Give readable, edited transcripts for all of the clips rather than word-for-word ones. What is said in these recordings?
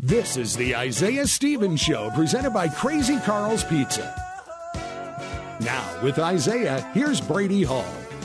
This is the Isaiah Stevens Show, presented by Crazy Carl's Pizza. Now, with Isaiah, here's Brady Hall.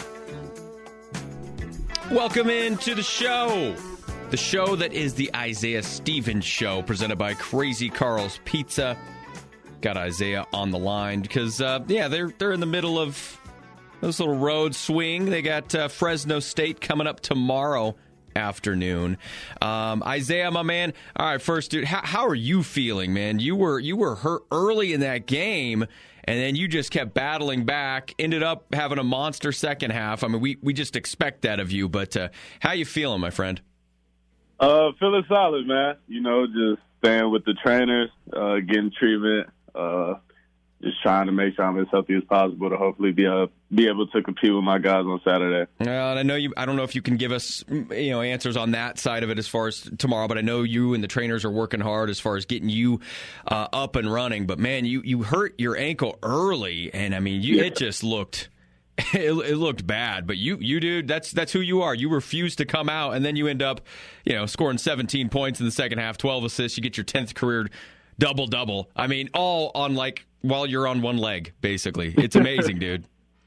Welcome into the show that is the Isaiah Stevens Show, presented by Crazy Carl's Pizza. Got Isaiah on the line because, they're in the middle of this little road swing. They got Fresno State coming up tomorrow afternoon. Isaiah, my man. All right, first, dude, how are you feeling, man? You were hurt early in that game, and then you just kept battling back, ended up having a monster second half. I mean, we just expect that of you, but how you feeling, my friend? Feeling solid, man. Just staying with the trainers, getting treatment, just trying to make sure I'm as healthy as possible to hopefully be able to compete with my guys on Saturday. And I know I don't know if you can give us answers on that side of it as far as tomorrow, but I know you and the trainers are working hard as far as getting you up and running. But man, you hurt your ankle early, and I mean, it just looked. It looked bad, but you dude, that's who you are. You refuse to come out, and then you end up, scoring 17 points in the second half, 12 assists. You get your 10th career double-double. I mean, all on while you're on one leg, basically. It's amazing, dude.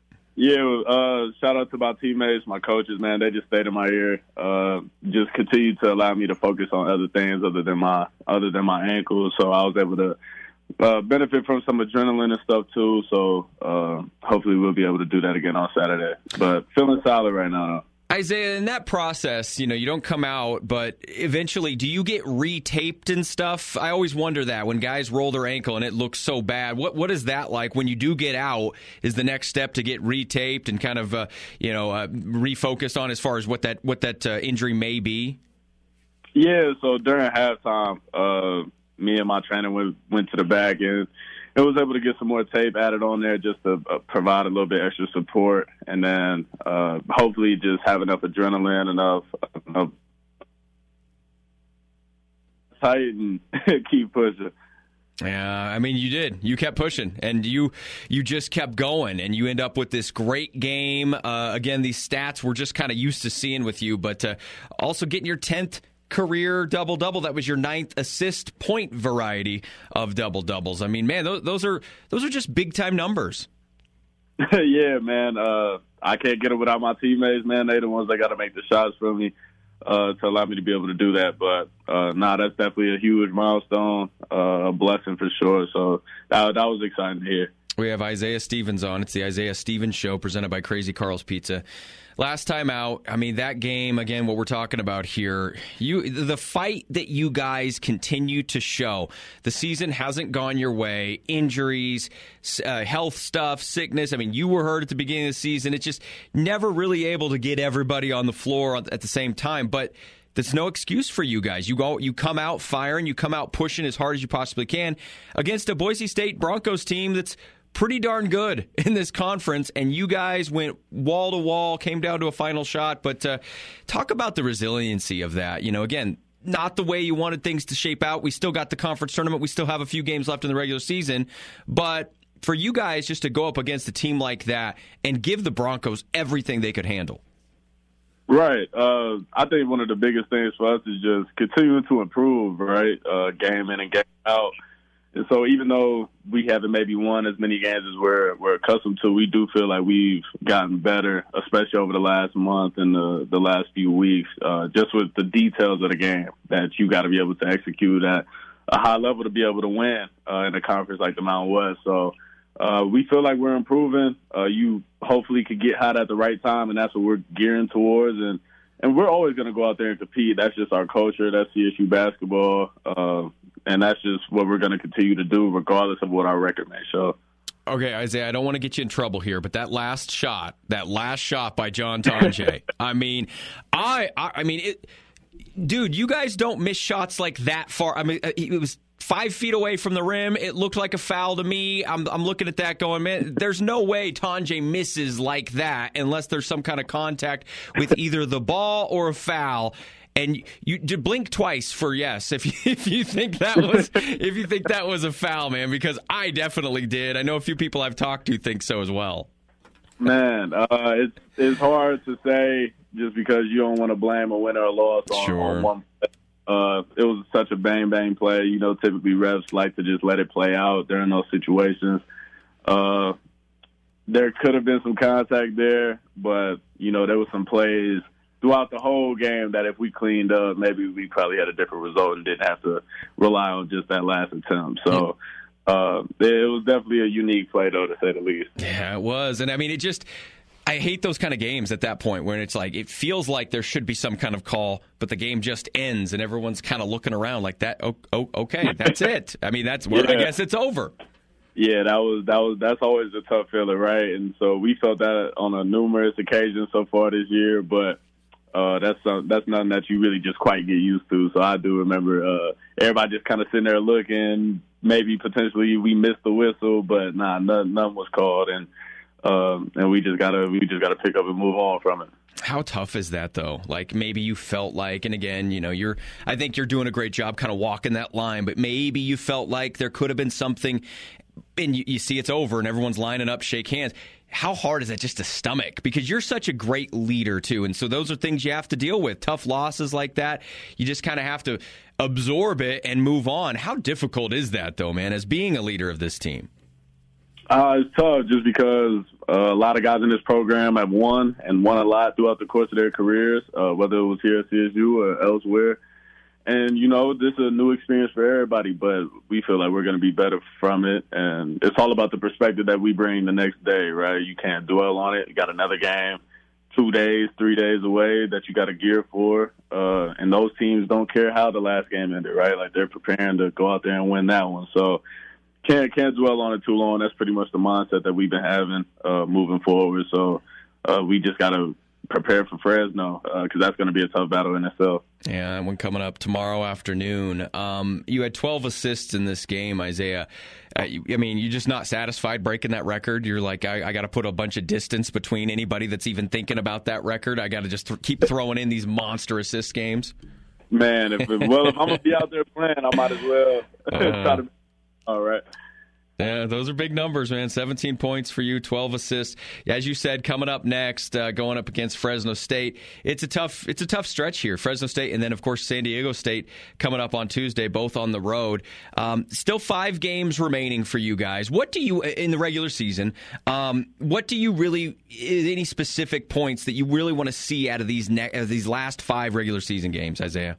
Yeah, shout out to my teammates, my coaches, man. They just stayed in my ear. Just continue to allow me to focus on other things other than my ankles. So I was able to benefit from some adrenaline and stuff too. So hopefully we'll be able to do that again on Saturday. But feeling solid right now. Isaiah, in that process, you don't come out, but eventually, do you get retaped and stuff? I always wonder that when guys roll their ankle and it looks so bad. What is that like when you do get out? Is the next step to get retaped and kind of refocused on as far as what that injury may be? Yeah. So during halftime, me and my trainer went to the back and I was able to get some more tape added on there just to provide a little bit extra support, and then hopefully just have enough adrenaline, enough tight and keep pushing. Yeah, I mean, you did. You kept pushing, and you just kept going, and you end up with this great game. Again, these stats we're just kind of used to seeing with you, but also getting your 10th career double-double. That was your 9th assist point variety of double-doubles. I mean, man, those are just big-time numbers. Yeah, man. I can't get it without my teammates, man. They're the ones that got to make the shots for me to allow me to be able to do that. But, that's definitely a huge milestone, a blessing for sure. So that was exciting to hear. We have Isaiah Stevens on. It's the Isaiah Stevens Show presented by Crazy Carl's Pizza. Last time out, I mean, that game, again, what we're talking about here, the fight that you guys continue to show, the season hasn't gone your way, injuries, health stuff, sickness. I mean, you were hurt at the beginning of the season. It's just never really able to get everybody on the floor at the same time. But that's no excuse for you guys. You come out firing, you come out pushing as hard as you possibly can against a Boise State Broncos team that's pretty darn good in this conference, and you guys went wall to wall, came down to a final shot. But talk about the resiliency of that. Again, not the way you wanted things to shape out. We still got the conference tournament. We still have a few games left in the regular season. But for you guys just to go up against a team like that and give the Broncos everything they could handle. Right. I think one of the biggest things for us is just continuing to improve, right, game in and game out. And so even though we haven't maybe won as many games as we're accustomed to, we do feel like we've gotten better, especially over the last month and the last few weeks, just with the details of the game that you got to be able to execute at a high level to be able to win in a conference like the Mountain West. So we feel like we're improving. You hopefully could get hot at the right time, and that's what we're gearing towards. And we're always going to go out there and compete. That's just our culture. That's CSU basketball. And that's just what we're going to continue to do regardless of what our record may show. Okay, Isaiah, I don't want to get you in trouble here, but that last shot by John Tonje, dude, you guys don't miss shots like that far. I mean, it was 5 feet away from the rim. It looked like a foul to me. I'm looking at that going, man, there's no way Tonje misses like that unless there's some kind of contact with either the ball or a foul. And you blink twice for yes if you think that was a foul, man, because I definitely did. I know a few people I've talked to think so as well. Man, it's hard to say just because you don't want to blame a winner or loss on one. It was such a bang-bang play. You know, typically refs like to just let it play out during those situations. There could have been some contact there, but, you know, there was some plays throughout the whole game that if we cleaned up, maybe we probably had a different result and didn't have to rely on just that last attempt. So it was definitely a unique play, though, to say the least. Yeah, it was. And, I mean, I hate those kind of games at that point when it's like it feels like there should be some kind of call, but the game just ends and everyone's kind of looking around like that. Oh, okay, that's it. I mean, that's where I guess it's over. Yeah, that's always a tough feeling, right? And so we felt that on a numerous occasions so far this year, but that's nothing that you really just quite get used to. So I do remember everybody just kind of sitting there looking. Maybe potentially we missed the whistle, but none was called, and we just gotta pick up and move on from it. How tough is that, though? Like, maybe you felt like, and again, you know, I think you're doing a great job kind of walking that line, but maybe you felt like there could have been something, and you see it's over, and everyone's lining up, shake hands. How hard is that just to stomach? Because you're such a great leader, too, and so those are things you have to deal with. Tough losses like that, you just kind of have to absorb it and move on. How difficult is that, though, man, as being a leader of this team? It's tough just because a lot of guys in this program have won a lot throughout the course of their careers, whether it was here at CSU or elsewhere. And, you know, this is a new experience for everybody, but we feel like we're going to be better from it. And it's all about the perspective that we bring the next day, right? You can't dwell on it. You got another game 2 days, 3 days away that you got to gear for. And those teams don't care how the last game ended, right? Like, they're preparing to go out there and win that one. So can't dwell on it too long. That's pretty much the mindset that we've been having moving forward. So we just got to prepare for Fresno because that's going to be a tough battle in itself. Yeah, one coming up tomorrow afternoon. You had 12 assists in this game, Isaiah. I mean, you're just not satisfied breaking that record. You're like, I got to put a bunch of distance between anybody that's even thinking about that record. I got to just keep throwing in these monster assist games. Man, if I'm going to be out there playing, I might as well try to. All right. Yeah, those are big numbers, man. 17 points for you, 12 assists. As you said, coming up next, going up against Fresno State. It's a tough stretch here. Fresno State and then, of course, San Diego State coming up on Tuesday, both on the road. Still 5 games remaining for you guys. What do you, in the regular season, what do you really, any specific points that you really want to see out of these last 5 regular season games, Isaiah?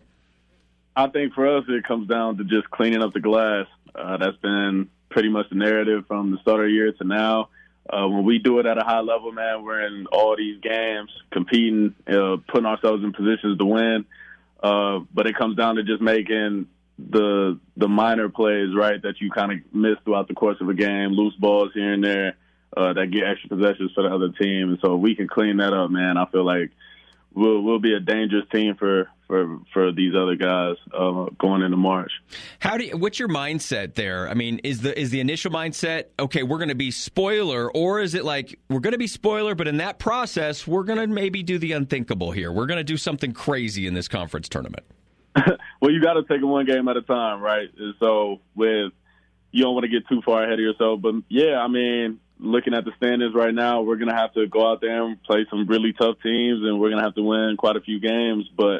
I think for us, it comes down to just cleaning up the glass. That's been pretty much the narrative from the start of the year to now. When we do it at a high level, man, we're in all these games, competing, putting ourselves in positions to win. But it comes down to just making the minor plays, right, that you kind of miss throughout the course of a game, loose balls here and there that get extra possessions for the other team. And so if we can clean that up, man, I feel like we'll be a dangerous team for these other guys going into March. What's your mindset there? I mean, is the initial mindset, okay, we're going to be spoiler, or is it like we're going to be spoiler, but in that process, we're going to maybe do the unthinkable here. We're going to do something crazy in this conference tournament. Well, you got to take it one game at a time, right? And so you don't want to get too far ahead of yourself. But, yeah, I mean, looking at the standings right now, we're going to have to go out there and play some really tough teams, and we're going to have to win quite a few games. But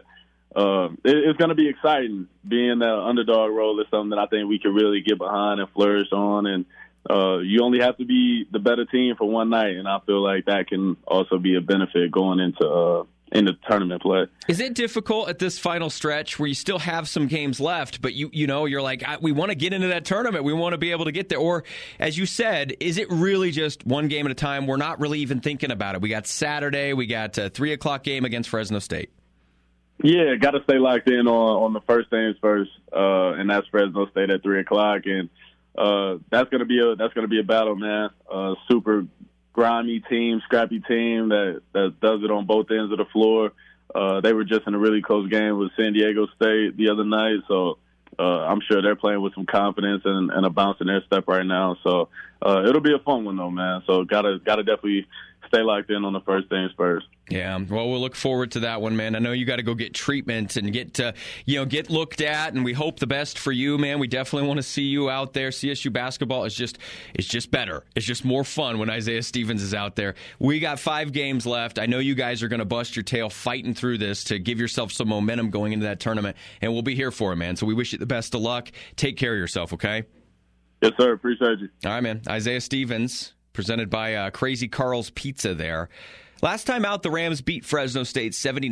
it's going to be exciting. Being the underdog role is something that I think we can really get behind and flourish on. And you only have to be the better team for one night, and I feel like that can also be a benefit going into tournament play. Is it difficult at this final stretch where you still have some games left, but you're like, we want to get into that tournament, we want to be able to get there? Or, as you said, is it really just one game at a time? We're not really even thinking about it. We got Saturday, we got a 3 o'clock game against Fresno State. Yeah, got to stay locked in on the first things first, and that's Fresno State at 3 o'clock, and that's gonna be a battle, man. Super grimy team, scrappy team that does it on both ends of the floor. They were just in a really close game with San Diego State the other night, so I'm sure they're playing with some confidence and a bounce in their step right now. So it'll be a fun one, though, man. So gotta definitely stay locked in on the first things first. Yeah, well, we'll look forward to that one, man. I know you got to go get treatment and get looked at, and we hope the best for you, man. We definitely want to see you out there. CSU basketball is just better. It's just more fun when Isaiah Stevens is out there. We got 5 games left. I know you guys are going to bust your tail fighting through this to give yourself some momentum going into that tournament, and we'll be here for it, man. So we wish you the best of luck. Take care of yourself, okay? Yes, sir. Appreciate you. All right, man. Isaiah Stevens, presented by Crazy Carl's Pizza there. Last time out, the Rams beat Fresno State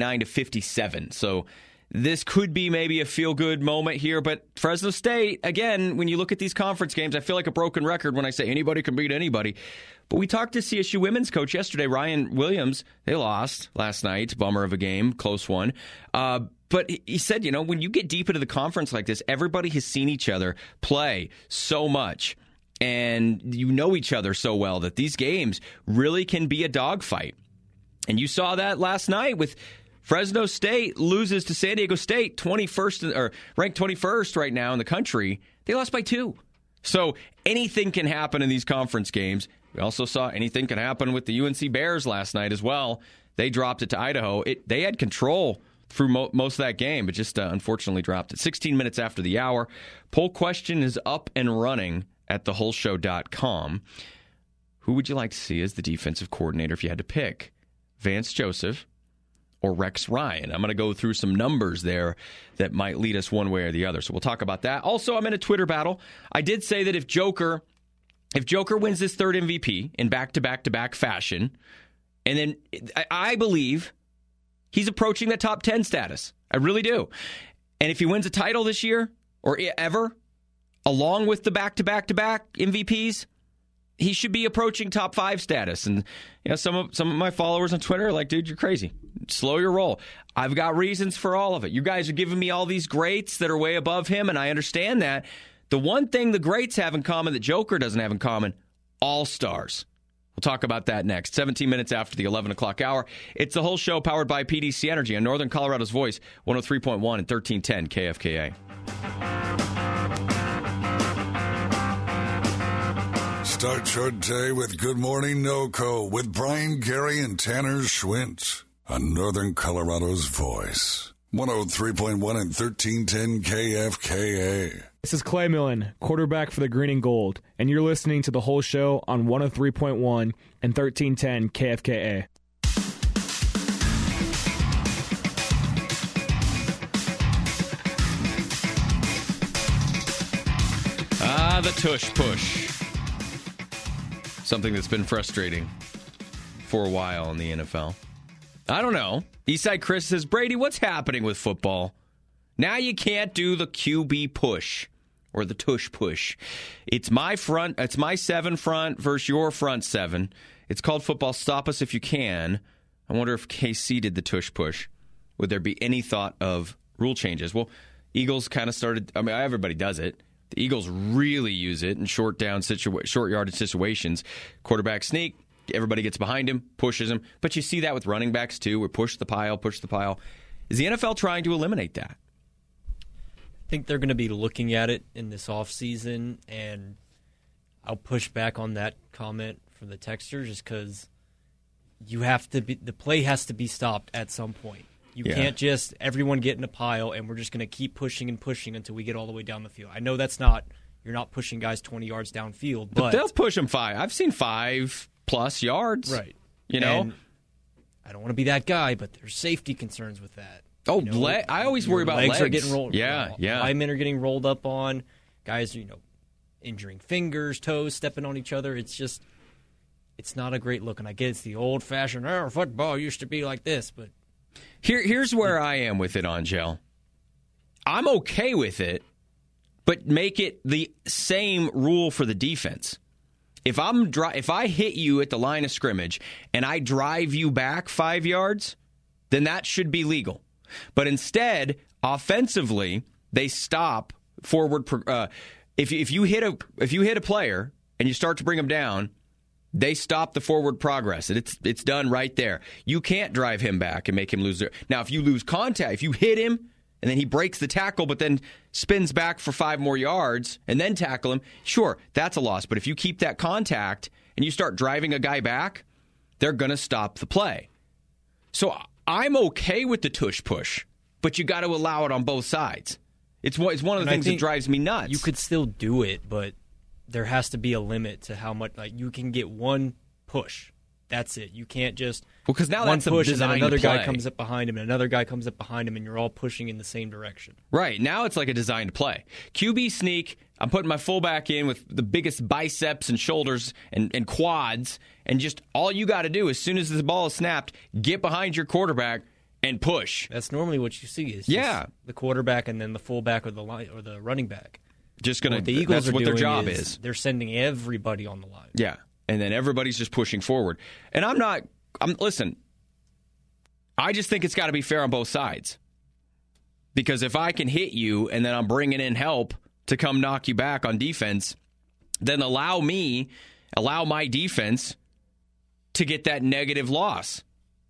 79-57. So this could be maybe a feel-good moment here. But Fresno State, again, when you look at these conference games, I feel like a broken record when I say anybody can beat anybody. But we talked to CSU women's coach yesterday, Ryan Williams. They lost last night. Bummer of a game, close one. But he said, when you get deep into the conference like this, everybody has seen each other play so much. And you know each other so well that these games really can be a dogfight. And you saw that last night with Fresno State loses to San Diego State, 21st or ranked 21st right now in the country. They lost by 2. So anything can happen in these conference games. We also saw anything can happen with the UNC Bears last night as well. They dropped it to Idaho. They had control through most of that game, but just unfortunately dropped it. 16 minutes after the hour. Poll question is up and running at thewholeshow.com. Who would you like to see as the defensive coordinator if you had to pick? Vance Joseph or Rex Ryan? I'm going to go through some numbers there that might lead us one way or the other. So we'll talk about that. Also, I'm in a Twitter battle. I did say that if Joker wins this third MVP in back-to-back-to-back fashion, and then I believe he's approaching the top 10 status. I really do. And if he wins a title this year or ever, along with the back-to-back-to-back MVPs, he should be approaching top 5 status. And some of my followers on Twitter are like, dude, you're crazy. Slow your roll. I've got reasons for all of it. You guys are giving me all these greats that are way above him, and I understand that. The one thing the greats have in common that Joker doesn't have in common, all-stars. We'll talk about that next. 17 minutes after the 11 o'clock hour. It's the whole show powered by PDC Energy on Northern Colorado's Voice, 103.1 and 1310 KFKA. Start your day with Good Morning NoCo with Brian, Gary, and Tanner Schwint on Northern Colorado's Voice, 103.1 and 1310 KFKA. This is Clay Millen, quarterback for the Green and Gold, and you're listening to The Whole Show on 103.1 and 1310 KFKA. The tush push. Something that's been frustrating for a while in the NFL. I don't know. Eastside Chris says, Brady, what's happening with football? Now you can't do the QB push or the tush push. It's my 7 front versus your front 7. It's called football. Stop us if you can. I wonder if KC did the tush push. Would there be any thought of rule changes? Well, Eagles kind of started. I mean, everybody does it. The Eagles really use it in short yardage situations. Quarterback sneak, everybody gets behind him, pushes him. But you see that with running backs too, where push the pile. Is the NFL trying to eliminate that? I think they're going to be looking at it in this offseason, and I'll push back on that comment from the texter just because the play has to be stopped at some point. You can't just everyone get in a pile and we're just going to keep pushing and pushing until we get all the way down the field. I know you're not pushing guys 20 yards downfield, but they'll push them 5. I've seen 5+ yards. Right. And I don't want to be that guy, but there's safety concerns with that. Oh, I always worry about legs. Are getting rolled. Yeah. Linemen are getting rolled up on. Guys are, injuring fingers, toes, stepping on each other. It's not a great look. And I get it's the old-fashioned, football used to be like this, but Here's where I am with it, Angel. I'm okay with it, but make it the same rule for the defense. If I hit you at the line of scrimmage and I drive you back 5 yards, then that should be legal. But instead, offensively, they stop forward. If you hit a player and you start to bring them down, they stop the forward progress. It's done right there. You can't drive him back and make him lose. Now, if you lose contact, if you hit him and then he breaks the tackle but then spins back for 5 more yards and then tackle him, sure, that's a loss. But if you keep that contact and you start driving a guy back, they're going to stop the play. So I'm okay with the tush push, but you got to allow it on both sides. It's one of the things that drives me nuts. You could still do it, but there has to be a limit to how much. Like, you can get one push. That's it. You can't just because now one that's push and then another play. guy comes up behind him and another guy comes up behind him and you're all pushing in the same direction. Right. Now it's like a designed play. QB sneak, I'm putting my fullback in with the biggest biceps and shoulders and quads, and just all you got to do as soon as the ball is snapped, get behind your quarterback and push. That's normally what you see is just the quarterback and then the fullback or the running back. Just gonna. What the Eagles that's are what doing their job is. They're sending everybody on the line. Yeah. And then everybody's just pushing forward. And listen, I just think it's got to be fair on both sides. Because if I can hit you and then I'm bringing in help to come knock you back on defense, then allow my defense to get that negative loss.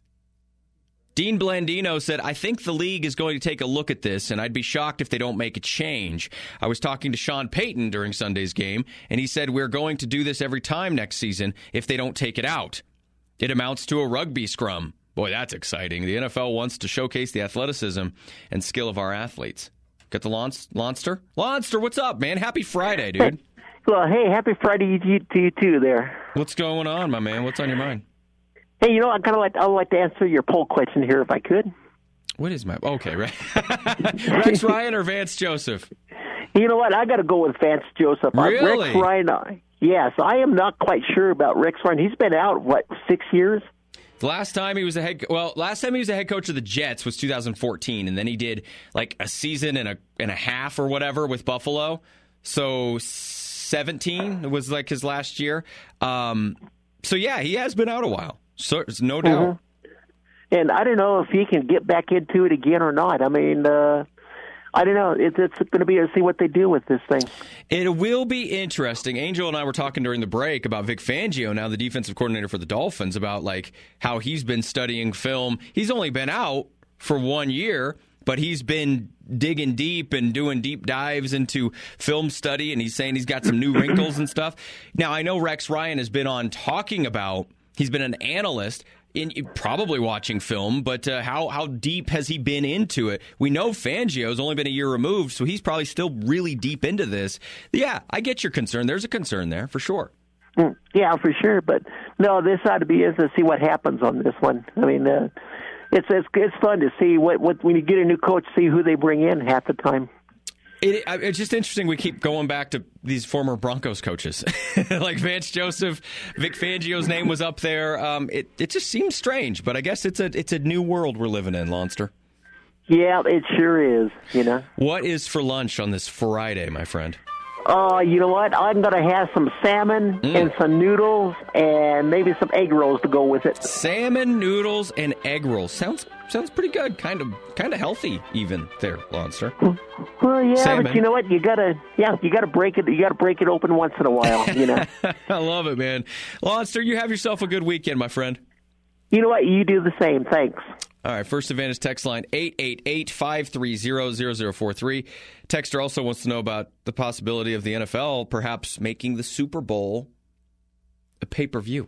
Dean Blandino said, I think the league is going to take a look at this, and I'd be shocked if they don't make a change. I was talking to Sean Payton during Sunday's game, and he said, we're going to do this every time next season if they don't take it out. It amounts to a rugby scrum. Boy, that's exciting. The NFL wants to showcase the athleticism and skill of our athletes. Got the Lonster? Lonster, what's up, man? Happy Friday, dude. Well, hey, happy Friday to you too there. What's going on, my man? What's on your mind? Hey, I'd like to answer your poll question here if I could. What is my... Okay, right. Rex Ryan or Vance Joseph? You know what? I got to go with Vance Joseph. Really? Rex Ryan, yes. I am not quite sure about Rex Ryan. He's been out, 6 years? The last time he was a head coach of the Jets was 2014, and then he did like a season and a half or whatever with Buffalo. So 17 was like his last year. So yeah, he has been out a while. So there's no doubt. Mm-hmm. And I don't know if he can get back into it again or not. I mean, I don't know. It's going to be to see what they do with this thing. It will be interesting. Angel and I were talking during the break about Vic Fangio, now the defensive coordinator for the Dolphins, about like how he's been studying film. He's only been out for 1 year, but he's been digging deep and doing deep dives into film study, and he's saying he's got some new wrinkles and stuff. Now, I know Rex Ryan has been on talking about, he's been an analyst, probably watching film, but how deep has he been into it? We know Fangio's only been a year removed, so he's probably still really deep into this. Yeah, I get your concern. There's a concern there, for sure. Yeah, for sure. But, no, this ought to be is to see what happens on this one. I mean, it's fun to see what when you get a new coach, see who they bring in half the time. It's just interesting we keep going back to these former Broncos coaches. Like Vance Joseph, Vic Fangio's name was up there. It just seems strange, but I guess it's a new world we're living in, Lonster. Yeah, it sure is, What is for lunch on this Friday, my friend? You know what? I'm going to have some salmon and some noodles and maybe some egg rolls to go with it. Salmon, noodles, and egg rolls. Sounds pretty good. Kind of healthy even there, Lonster. Well, yeah, salmon. But you know what? You gotta break it. You gotta break it open once in a while. I love it, man. Lonster, you have yourself a good weekend, my friend. You know what? You do the same. Thanks. All right, First Advantage text line 888-530-0043. Texter also wants to know about the possibility of the NFL perhaps making the Super Bowl a pay-per-view.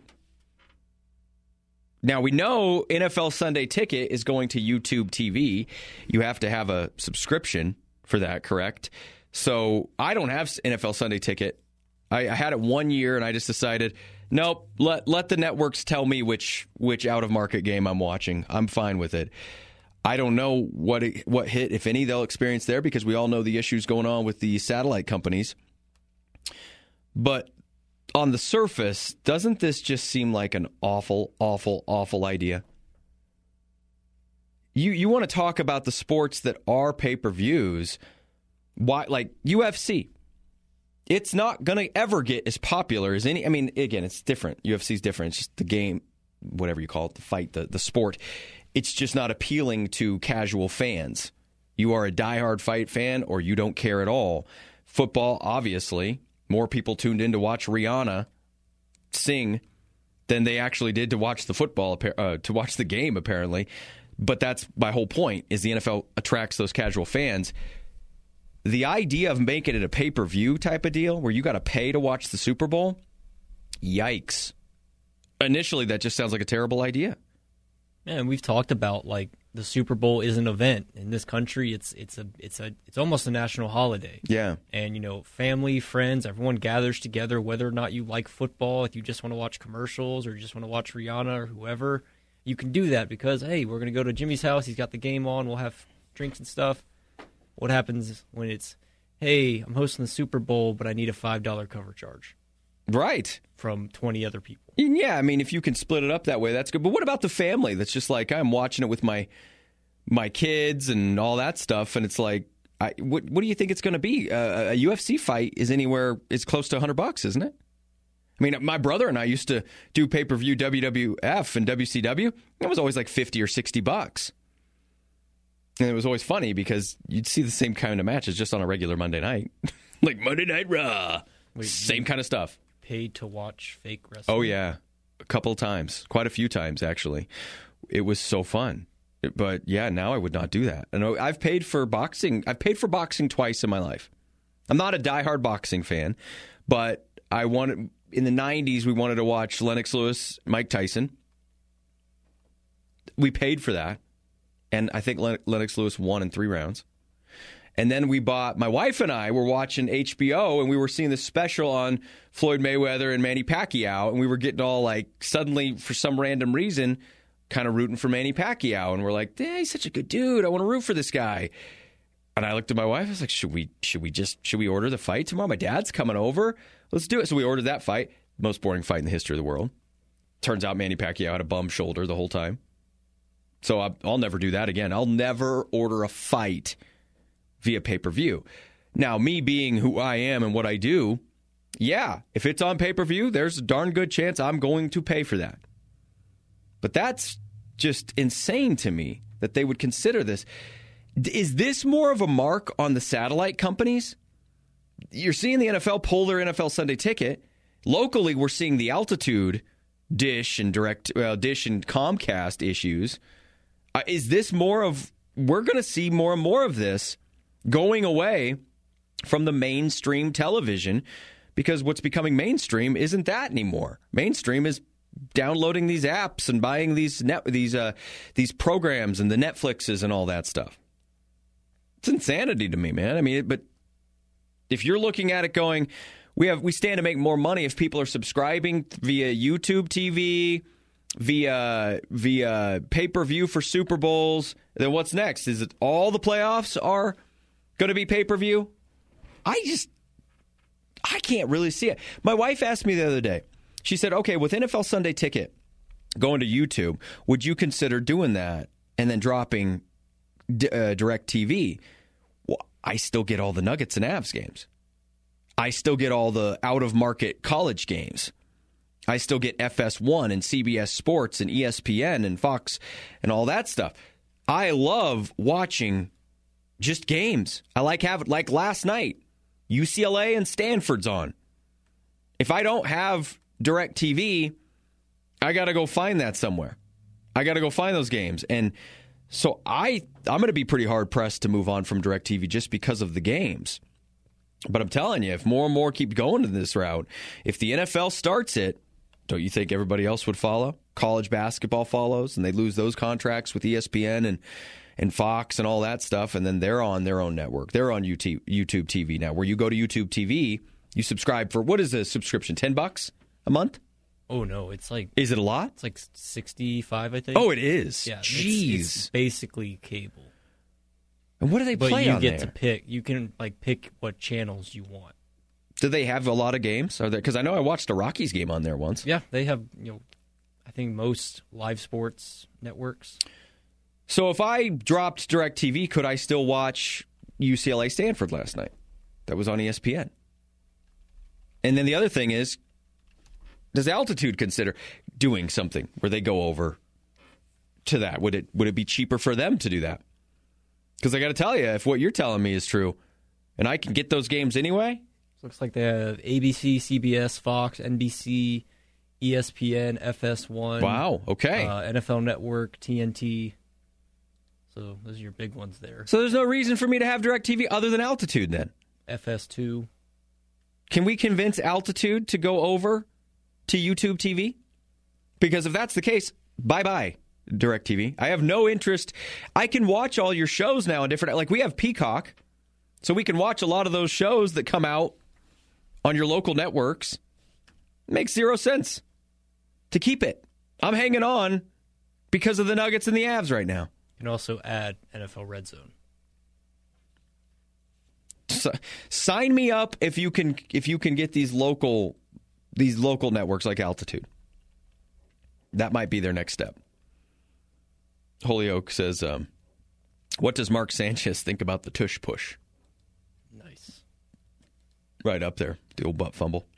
Now, we know NFL Sunday Ticket is going to YouTube TV. You have to have a subscription for that, correct? So I don't have NFL Sunday Ticket. I had it 1 year, and I just decided, nope, let the networks tell me which out-of-market game I'm watching. I'm fine with it. I don't know what hit, if any, they'll experience there, because we all know the issues going on with the satellite companies. But on the surface, doesn't this just seem like an awful, awful, awful idea? You want to talk about the sports that are pay-per-views, like UFC. It's not going to ever get as popular as any. I mean, again, it's different. UFC's different. It's just the game, whatever you call it, the fight, the sport. It's just not appealing to casual fans. You are a diehard fight fan or you don't care at all. Football, obviously, more people tuned in to watch Rihanna sing than they actually did to watch the football, to watch the game, apparently. But that's my whole point, is the NFL attracts those casual fans. The idea of making it a pay-per-view type of deal where you got to pay to watch the Super Bowl, yikes. initially that just sounds like a terrible idea. And we've talked about like the Super Bowl is an event in this country. It's almost a national holiday. Yeah. And family, friends, everyone gathers together. Whether or not you like football, if you just want to watch commercials or you just want to watch Rihanna or whoever, you can do that because hey, we're going to go to Jimmy's house. He's got the game on. We'll have drinks and stuff. What happens when it's hey, I'm hosting the Super Bowl, but I need a $5 cover charge? Right. From 20 other people. Yeah, I mean, if you can split it up that way, that's good. But what about the family that's just like, I'm watching it with my kids and all that stuff, and it's like, what do you think it's going to be? A UFC fight is close to $100, isn't it? I mean, my brother and I used to do pay-per-view WWF and WCW. It was always like $50 or $60. And it was always funny because you'd see the same kind of matches just on a regular Monday night. Like Monday Night Raw. Same kind of stuff. Paid to watch fake wrestling? Oh, yeah. A couple of times. Quite a few times, actually. It was so fun. But, yeah, now I would not do that. And I've paid for boxing. I've paid for boxing twice in my life. I'm not a diehard boxing fan, but in the 90s, we wanted to watch Lennox Lewis, Mike Tyson. We paid for that. And I think Lennox Lewis won in 3 rounds. And then my wife and I were watching HBO, and we were seeing this special on Floyd Mayweather and Manny Pacquiao, and we were getting all like, suddenly, for some random reason, kind of rooting for Manny Pacquiao. And we're like, he's such a good dude. I want to root for this guy. And I looked at my wife. I was like, should we order the fight tomorrow? My dad's coming over. Let's do it. So we ordered that fight. Most boring fight in the history of the world. Turns out Manny Pacquiao had a bum shoulder the whole time. So I'll never do that again. I'll never order a fight via pay-per-view. Now, me being who I am and what I do, yeah, if it's on pay-per-view, there's a darn good chance I'm going to pay for that. But that's just insane to me that they would consider this. Is this more of a mark on the satellite companies? You're seeing the NFL pull their NFL Sunday Ticket. Locally, we're seeing the Altitude, Dish and Comcast issues. Is this more of, we're going to see more and more of this going away from the mainstream television, because what's becoming mainstream isn't that anymore. Mainstream is downloading these apps and buying these programs and the Netflixes and all that stuff. It's insanity to me, man. I mean, but if you're looking at it going, we stand to make more money if people are subscribing via YouTube TV, via pay-per-view for Super Bowls, then what's next? Is it all the playoffs are going to be pay-per-view? I can't really see it. My wife asked me the other day. She said, okay, with NFL Sunday Ticket going to YouTube, would you consider doing that and then dropping DirecTV? Well, I still get all the Nuggets and Avs games. I still get all the out-of-market college games. I still get FS1 and CBS Sports and ESPN and Fox and all that stuff. I love watching just games. I like last night, UCLA and Stanford's on. If I don't have DirecTV, I got to go find that somewhere. I got to go find those games. And so I'm going to be pretty hard-pressed to move on from DirecTV just because of the games. But I'm telling you, if more and more keep going in this route, if the NFL starts it, don't you think everybody else would follow? College basketball follows, and they lose those contracts with ESPN and Fox and all that stuff, and then they're on their own network. They're on YouTube TV now, where you go to YouTube TV, you subscribe for, what is the subscription, $10 a month? Oh, no, it's like... Is it a lot? It's like 65, I think. Oh, it is? Yeah. Jeez. It's basically cable. And what do they play on there? But you get to pick. You can pick what channels you want. Do they have a lot of games? Are there? Because I know I watched a Rockies game on there once. Yeah, they have, I think most live sports networks. So if I dropped DirecTV, could I still watch UCLA Stanford last night? That was on ESPN. And then the other thing is, does Altitude consider doing something where they go over to that? Would it be cheaper for them to do that? Because I got to tell you, if what you're telling me is true, and I can get those games anyway. Looks like they have ABC, CBS, Fox, NBC, ESPN, FS1. Wow, okay. NFL Network, TNT. So those are your big ones there. So there's no reason for me to have DirecTV other than Altitude then? FS2. Can we convince Altitude to go over to YouTube TV? Because if that's the case, bye-bye, DirecTV. I have no interest. I can watch all your shows now in different... Like, we have Peacock, so we can watch a lot of those shows that come out on your local networks. It makes zero sense to keep it. I'm hanging on because of the Nuggets and the Avs right now. You can also add NFL Red Zone. So, sign me up if you can get these local networks like Altitude. That might be their next step. Holyoke says, what does Mark Sanchez think about the tush push? Nice. Right up there, the old butt fumble.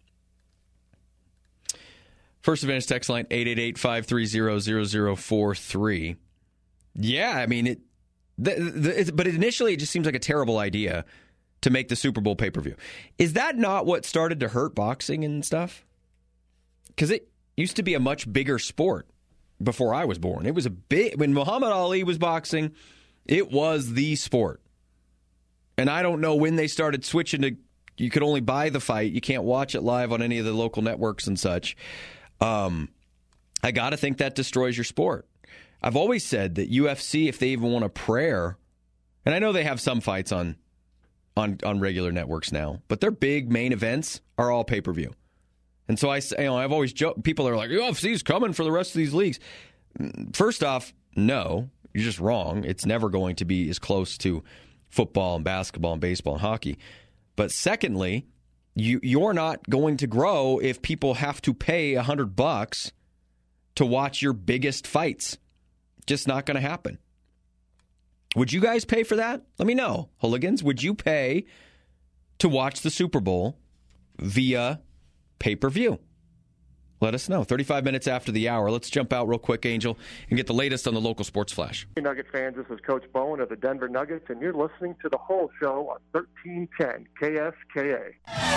First Advantage text line, 888-530-0043. Yeah, I mean, but initially it just seems like a terrible idea to make the Super Bowl pay-per-view. Is that not what started to hurt boxing and stuff? Because it used to be a much bigger sport before I was born. It was when Muhammad Ali was boxing, it was the sport. And I don't know when they started switching to, you could only buy the fight. You can't watch it live on any of the local networks and such. I got to think that destroys your sport. I've always said that UFC, if they even want a prayer, and I know they have some fights on regular networks now, but their big main events are all pay-per-view. And so I've always joked, people are like, UFC's coming for the rest of these leagues. First off, no, you're just wrong. It's never going to be as close to football and basketball and baseball and hockey. But secondly, you're not going to grow if people have to pay $100 to watch your biggest fights. Just not going to happen. Would you guys pay for that? Let me know. Hooligans, would you pay to watch the Super Bowl via pay-per-view? Let us know. 35 minutes after the hour. Let's jump out real quick, Angel, and get the latest on the local sports flash. Hey, Nugget fans, this is Coach Bowen of the Denver Nuggets, and you're listening to The Whole Show on 1310 KSKA.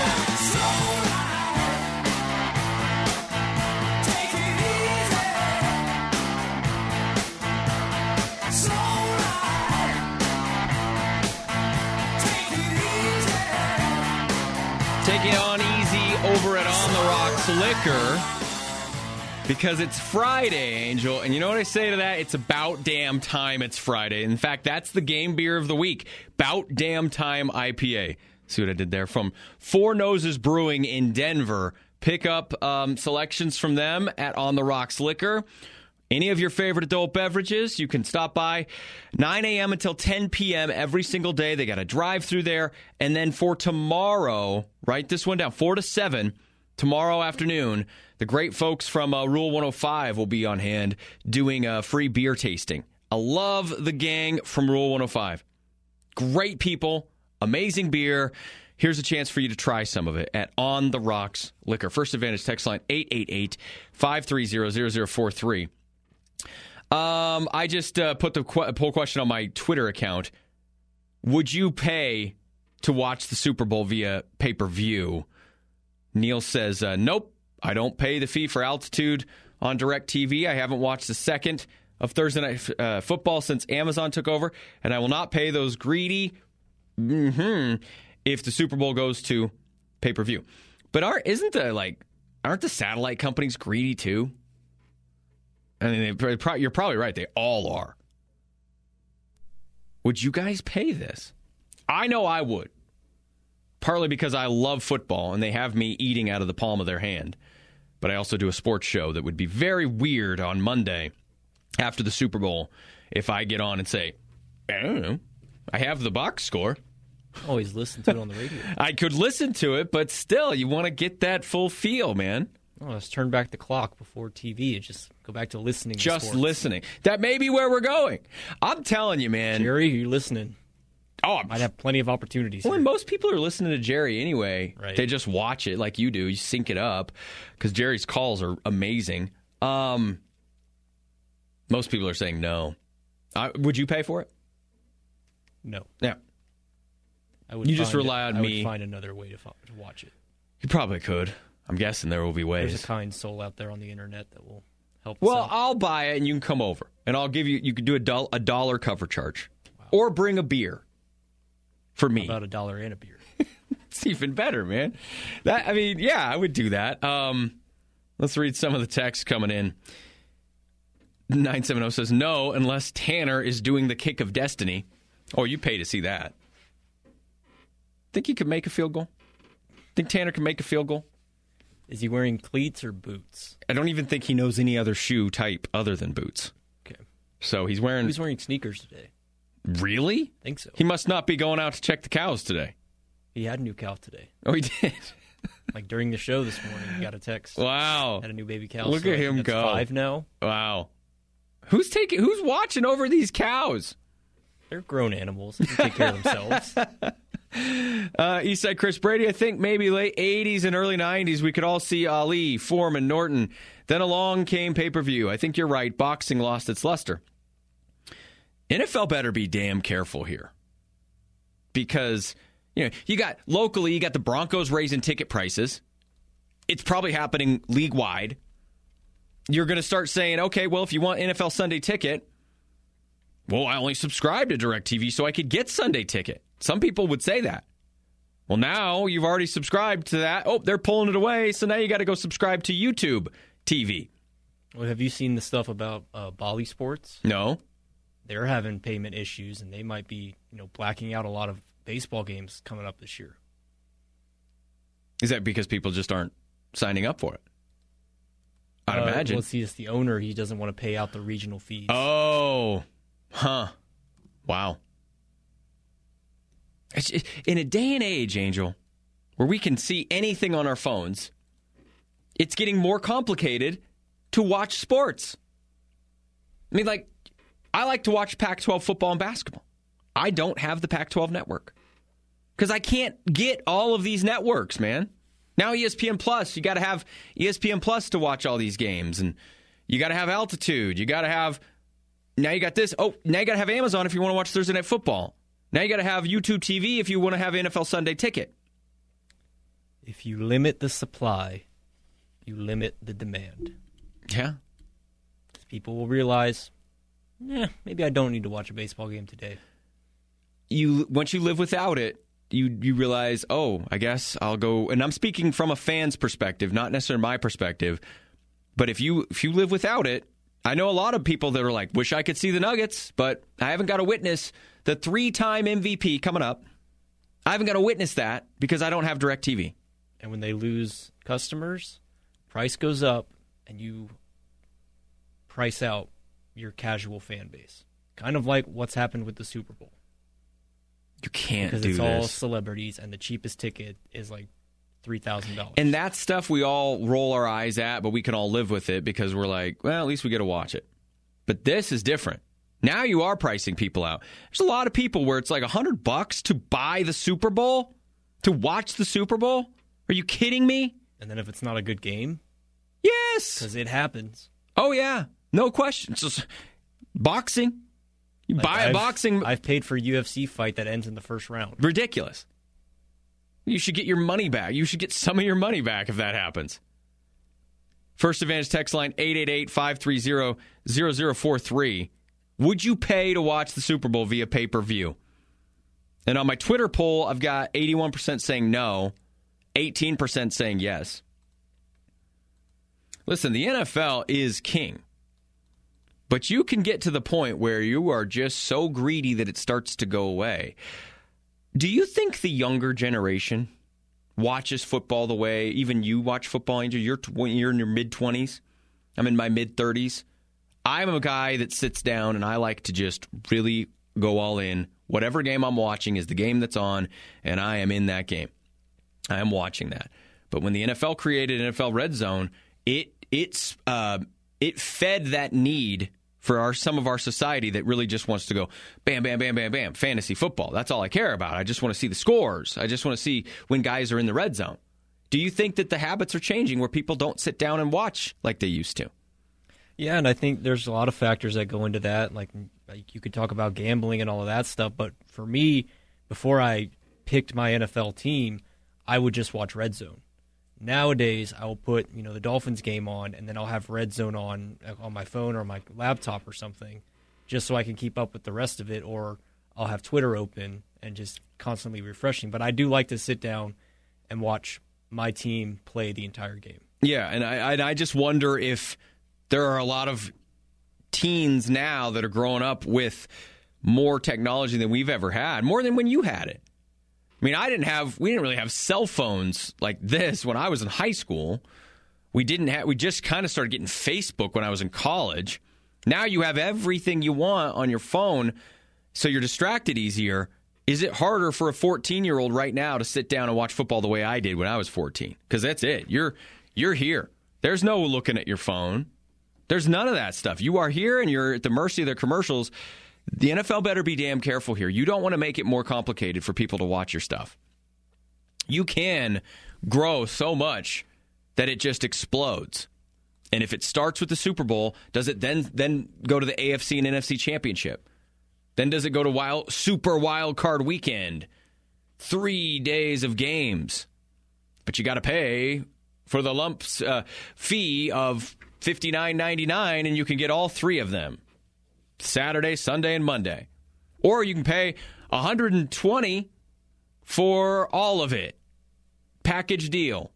Take it on easy over at On the Rocks Liquor because it's Friday, Angel. And you know what I say to that? It's about damn time it's Friday. In fact, that's the game beer of the week. About damn time IPA. See what I did there? From Four Noses Brewing in Denver. Pick up selections from them at On the Rocks Liquor. Any of your favorite adult beverages, you can stop by 9 a.m. until 10 p.m. every single day. They got a drive-through there. And then for tomorrow, write this one down, 4 to 7, tomorrow afternoon, the great folks from Rule 105 will be on hand doing a free beer tasting. I love the gang from Rule 105. Great people, amazing beer. Here's a chance for you to try some of it at On the Rocks Liquor. First Advantage text line 888-530-0043. I just put the poll question on my Twitter account. Would you pay to watch the Super Bowl via pay-per-view? Neil says, nope, I don't pay the fee for Altitude on DirecTV. I haven't watched a second of Thursday Night Football since Amazon took over, and I will not pay those greedy if the Super Bowl goes to pay-per-view. But aren't the satellite companies greedy too? I mean, you're probably right. They all are. Would you guys pay this? I know I would. Partly because I love football and they have me eating out of the palm of their hand. But I also do a sports show that would be very weird on Monday after the Super Bowl if I get on and say, I don't know, I have the box score. Always listen to it on the radio. I could listen to it, but still, you want to get that full feel, man. Oh, let's turn back the clock before TV and just go back to listening. Just listening. That may be where we're going. I'm telling you, man. Jerry, you're listening. Oh, I'd have plenty of opportunities. Well, and most people are listening to Jerry anyway. Right. They just watch it like you do. You sync it up because Jerry's calls are amazing. Most people are saying no. Would you pay for it? No. Yeah. You just rely on me. I would find another way to watch it. You probably could. I'm guessing there will be ways. There's a kind soul out there on the internet that will help us Well, out. I'll buy it and you can come over. And I'll give you could do a $1 cover charge. Wow. Or bring a beer for me. How about $1 and a beer? It's even better, man. I would do that. Let Let's read some of the text coming in. 970 says, no, unless Tanner is doing the kick of destiny. Oh, you pay to see that. Think he could make a field goal? Think Tanner can make a field goal? Is he wearing cleats or boots? I don't even think he knows any other shoe type other than boots. Okay. So he's wearing... He was wearing sneakers today. Really? I think so. He must not be going out to check the cows today. He had a new cow today. Oh, he did? Like during the show this morning, he got a text. Wow. Had a new baby cow. Look at him go. 5 now. Wow. Who's watching over these cows? They're grown animals. They can take care of themselves. Eastside Chris Brady, I think maybe late 80s and early 90s, we could all see Ali, Foreman, Norton. Then along came pay-per-view. I think you're right. Boxing lost its luster. NFL better be damn careful here. Because, you got the Broncos raising ticket prices. It's probably happening league-wide. You're going to start saying, okay, well, if you want NFL Sunday Ticket, well, I only subscribe to DirecTV so I could get Sunday Ticket. Some people would say that. Well, now you've already subscribed to that. Oh, they're pulling it away, so now you got to go subscribe to YouTube TV. Well, have you seen the stuff about Bally Sports? No. They're having payment issues, and they might be, blacking out a lot of baseball games coming up this year. Is that because people just aren't signing up for it? I'd imagine. Well, see, it's the owner. He doesn't want to pay out the regional fees. Oh. Huh. Wow. In a day and age, Angel, where we can see anything on our phones, it's getting more complicated to watch sports. I mean, I like to watch Pac-12 football and basketball. I don't have the Pac-12 network because I can't get all of these networks, man. Now ESPN Plus, you got to have ESPN Plus to watch all these games, and you got to have Altitude. You got to have, now you got this. Oh, now you got to have Amazon if you want to watch Thursday Night Football. Now you got to have YouTube TV if you want to have NFL Sunday Ticket. If you limit the supply, you limit the demand. Yeah. People will realize, maybe I don't need to watch a baseball game today. Once you live without it, you realize, oh, I guess I'll go. And I'm speaking from a fan's perspective, not necessarily my perspective. But if you live without it, I know a lot of people that are like, wish I could see the Nuggets, but I haven't got to witness the 3-time MVP coming up. I haven't got to witness that because I don't have DirecTV. And when they lose customers, price goes up, and you price out your casual fan base. Kind of like what's happened with the Super Bowl. You can't because do it's this. all celebrities, and the cheapest ticket is like $3,000. And that's stuff we all roll our eyes at, but we can all live with it because we're like, well, at least we get to watch it. But this is different. Now you are pricing people out. There's a lot of people where it's like $100 to buy the Super Bowl, to watch the Super Bowl. Are you kidding me? And then if it's not a good game? Yes. Because it happens. Oh, yeah. No question. It's just boxing. You buy a boxing. I've paid for a UFC fight that ends in the first round. Ridiculous. You should get your money back. You should get some of your money back if that happens. First Advantage text line 888-530-0043. Would you pay to watch the Super Bowl via pay-per-view? And on my Twitter poll, I've got 81% saying no, 18% saying yes. Listen, the NFL is king. But you can get to the point where you are just so greedy that it starts to go away. Do you think the younger generation watches football the way even you watch football, Angel? You're in your mid-20s. I'm in my mid-30s. I'm a guy that sits down and I like to just really go all in. Whatever game I'm watching is the game that's on, and I am in that game. I am watching that. But when the NFL created NFL Red Zone, it fed that need for some of our society that really just wants to go bam, bam, bam, bam, bam, fantasy football. That's all I care about. I just want to see the scores. I just want to see when guys are in the red zone. Do you think that the habits are changing where people don't sit down and watch like they used to? Yeah, and I think there's a lot of factors that go into that. Like you could talk about gambling and all of that stuff, but for me, before I picked my NFL team, I would just watch Red Zone. Nowadays, I will put the Dolphins game on, and then I'll have Red Zone on my phone or my laptop or something, just so I can keep up with the rest of it. Or I'll have Twitter open and just constantly refreshing. But I do like to sit down and watch my team play the entire game. Yeah, and I just wonder if there are a lot of teens now that are growing up with more technology than we've ever had, more than when you had it. I mean, we didn't really have cell phones like this when I was in high school. We just kind of started getting Facebook when I was in college. Now you have everything you want on your phone, so you're distracted easier. Is it harder for a 14-year-old right now to sit down and watch football the way I did when I was 14? Because that's it. You're here. There's no looking at your phone. There's none of that stuff. You are here, and you're at the mercy of their commercials. The NFL better be damn careful here. You don't want to make it more complicated for people to watch your stuff. You can grow so much that it just explodes. And if it starts with the Super Bowl, does it then go to the AFC and NFC championship? Then does it go to Super Wild Card Weekend? 3 days of games. But you got to pay for the lump fee of $59.99, and you can get all 3 of them. Saturday, Sunday, and Monday. Or you can pay $120 for all of it. Package deal.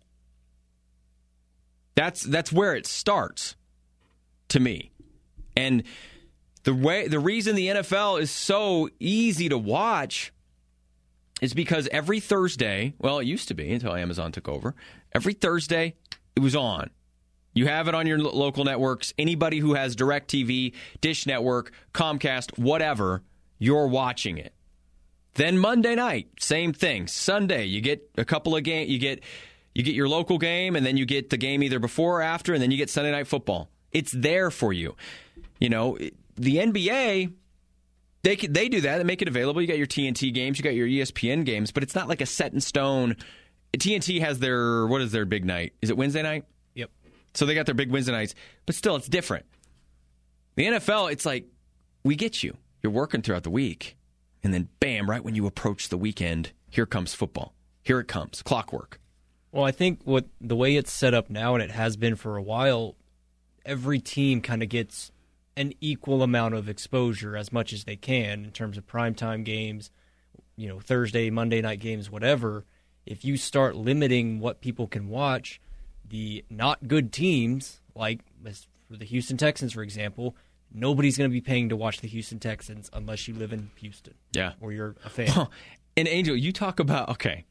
That's where it starts, to me. And the reason the NFL is so easy to watch is because every Thursday, well, it used to be until Amazon took over, every Thursday it was on. You have it on your local networks. Anybody who has DirecTV, Dish Network, Comcast, whatever, you're watching it. Then Monday night, same thing. Sunday, you get a couple of games. You get your local game, and then you get the game either before or after, and then you get Sunday Night Football. It's there for you. You know, the NBA, they do that. They make it available. You got your TNT games, you got your ESPN games, but it's not like a set in stone. TNT has what is their big night? Is it Wednesday night? Yep. So they got their big Wednesday nights, but still, it's different. The NFL, it's like, we get you. You're working throughout the week, and then bam, right when you approach the weekend, here comes football. Here it comes, clockwork. Well, I think the way it's set up now, and it has been for a while, every team kind of gets an equal amount of exposure as much as they can in terms of primetime games, Thursday, Monday night games, whatever. If you start limiting what people can watch, the not good teams, like for the Houston Texans, for example, nobody's going to be paying to watch the Houston Texans unless you live in Houston. Yeah. Or you're a fan. And Angel, you talk about,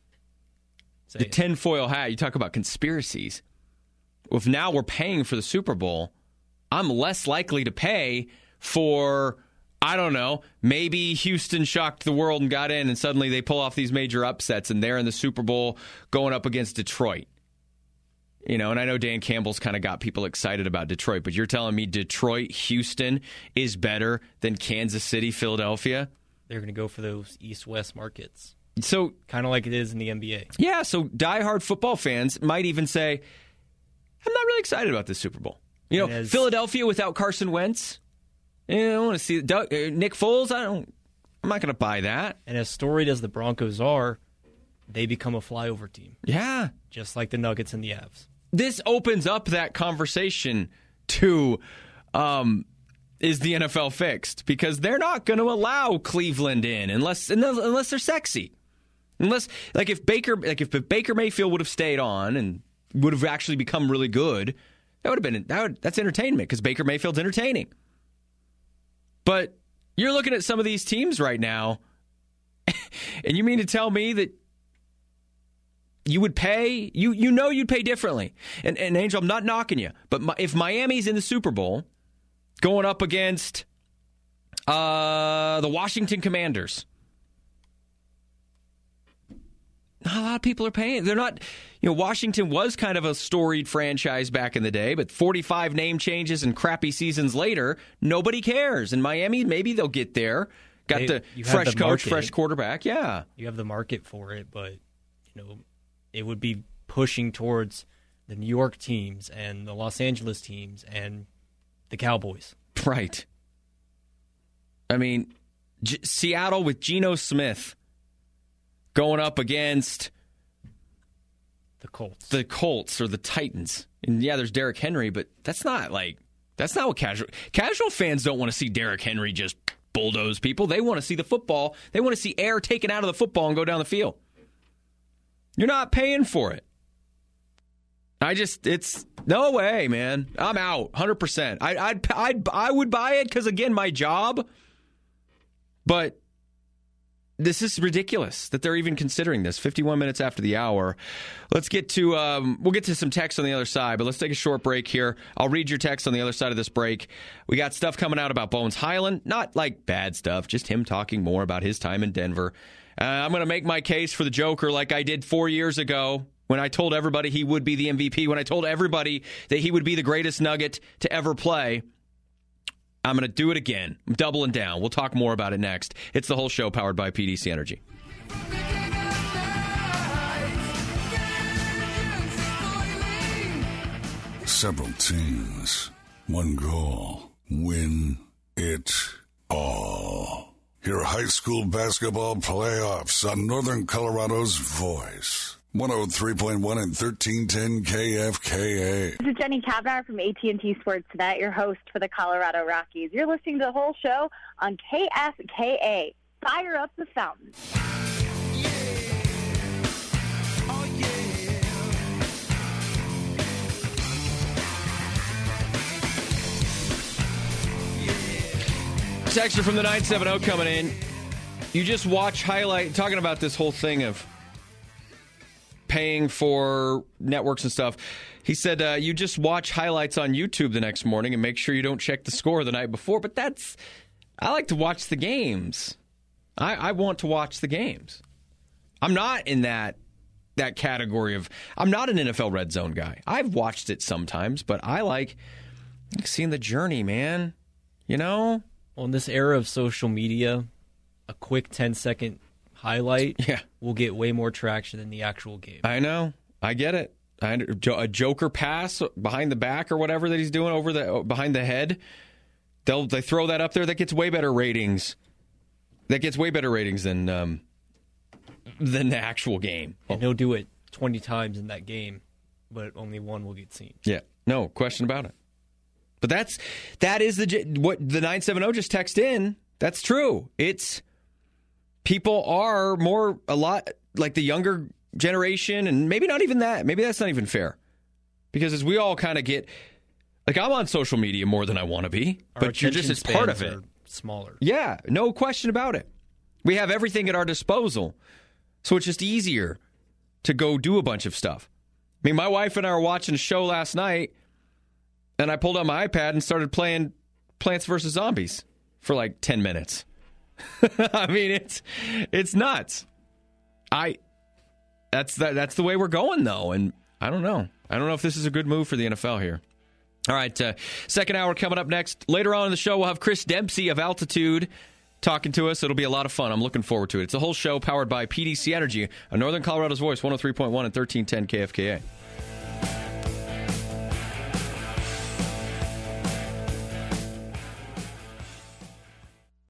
the tinfoil hat, you talk about conspiracies. Well, if now we're paying for the Super Bowl, I'm less likely to pay for, I don't know, maybe Houston shocked the world and got in, and suddenly they pull off these major upsets, and they're in the Super Bowl going up against Detroit. And I know Dan Campbell's kind of got people excited about Detroit, but you're telling me Detroit, Houston is better than Kansas City, Philadelphia? They're going to go for those East-West markets. So kind of like it is in the NBA. Yeah, so diehard football fans might even say, I'm not really excited about this Super Bowl. Philadelphia without Carson Wentz. I want to see Nick Foles. I'm not going to buy that. And as storied as the Broncos are, they become a flyover team. Yeah. Just like the Nuggets and the Avs. This opens up that conversation to is the NFL fixed? Because they're not going to allow Cleveland in unless they're sexy. Unless if Baker Mayfield would have stayed on and would have actually become really good, that's entertainment because Baker Mayfield's entertaining. But you're looking at some of these teams right now, and you mean to tell me that you would pay? You'd pay differently. And Angel, I'm not knocking you, but if Miami's in the Super Bowl, going up against the Washington Commanders, not a lot of people are paying. They're not, Washington was kind of a storied franchise back in the day, but 45 name changes and crappy seasons later, nobody cares. In Miami, maybe they'll get there. Got the fresh coach, fresh quarterback. Yeah. You have the market for it, but, it would be pushing towards the New York teams and the Los Angeles teams and the Cowboys. Right. I mean, Seattle with Geno Smith going up against the Colts or the Titans. And yeah, there's Derrick Henry, but that's not what casual fans don't want to see. Derrick Henry just bulldoze people. They want to see the football. They want to see air taken out of the football and go down the field. You're not paying for it. It's no way, man. I'm out 100%. I would buy it because, again, my job. But this is ridiculous that they're even considering this. 51 minutes after the hour. Let's get to we'll get to some text on the other side, but let's take a short break here. I'll read your text on the other side of this break. We got stuff coming out about Bones Hyland. Not like bad stuff, just him talking more about his time in Denver. I'm going to make my case for the Joker like I did 4 years ago when I told everybody he would be the MVP, when I told everybody that he would be the greatest Nugget to ever play. I'm going to do it again. I'm doubling down. We'll talk more about it next. It's the whole show powered by PDC Energy. Several teams, one goal, win it all. Your high school basketball playoffs on Northern Colorado's voice. 103.1 and 1310 KFKA. This is Jenny Kavnar from AT&T Sportsnet, your host for the Colorado Rockies. You're listening to the whole show on KFKA. Fire up the fountain. Texture from the 970 coming in. You just watch highlight, talking about this whole thing of paying for networks and stuff. He said you just watch highlights on YouTube the next morning and make sure you don't check the score the night before. But I like to watch the games. I want to watch the games. I'm not in that category of, I'm not an NFL Red Zone guy. I've watched it sometimes, but I like seeing the journey, man. You know? Well, in this era of social media, a quick 10-second highlight will get way more traction than the actual game. I know. I get it. A Joker pass behind the back or whatever that he's doing behind the head, they throw that up there. That gets way better ratings. That gets way better ratings than the actual game. And he'll do it 20 times in that game, but only one will get seen. Yeah, no question about it. But that is what the 970 just texted in. That's true. It's people are a lot like the younger generation, and maybe not even that. Maybe that's not even fair. Because as we all kind of get, like, I'm on social media more than I want to be, but you're just as part of it. Smaller. Yeah, no question about it. We have everything at our disposal. So it's just easier to go do a bunch of stuff. I mean, my wife and I were watching a show last night, and I pulled out my iPad and started playing Plants vs. Zombies for like 10 minutes. I mean, it's nuts. That's the way we're going, though, and I don't know. I don't know if this is a good move for the NFL here. All right, second hour coming up next. Later on in the show, we'll have Chris Dempsey of Altitude talking to us. It'll be a lot of fun. I'm looking forward to it. It's a whole show powered by PDC Energy, a Northern Colorado's Voice, 103.1 and 1310 KFKA.